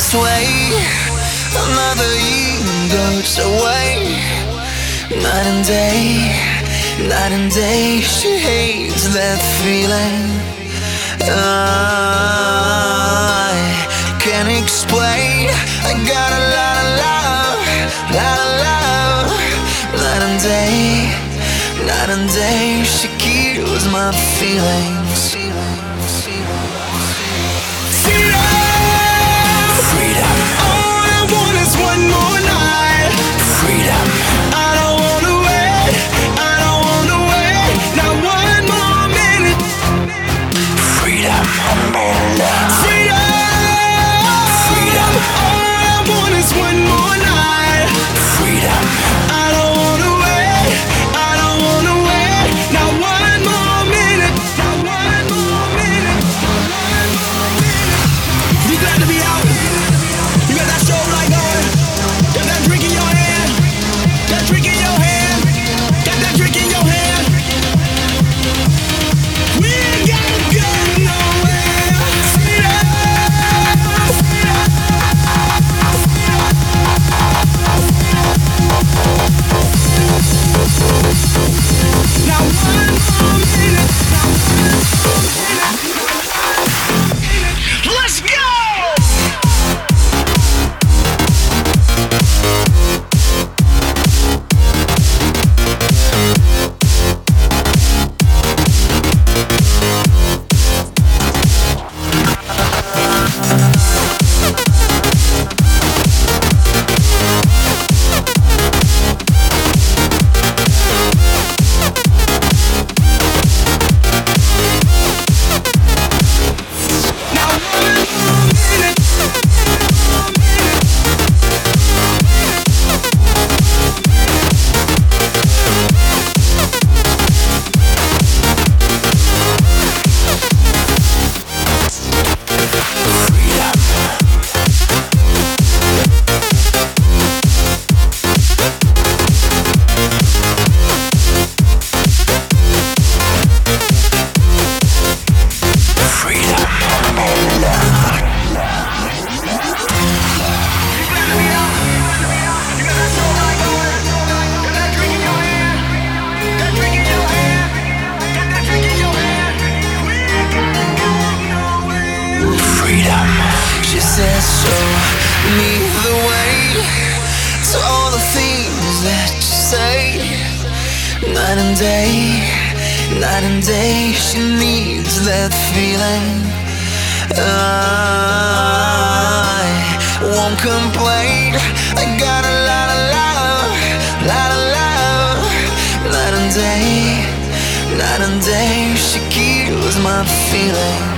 sway. Another year goes away. Night and day, night and day, she hates that feeling. I can't explain. I got a lot of love, lot of love. Night and day, night and day, she kills my feelings. She says, show me the way to all the things that you say. Night and day, night and day, she needs that feeling. I won't complain. I got a lot of love, lot of love. Night and day, she kills my feelings.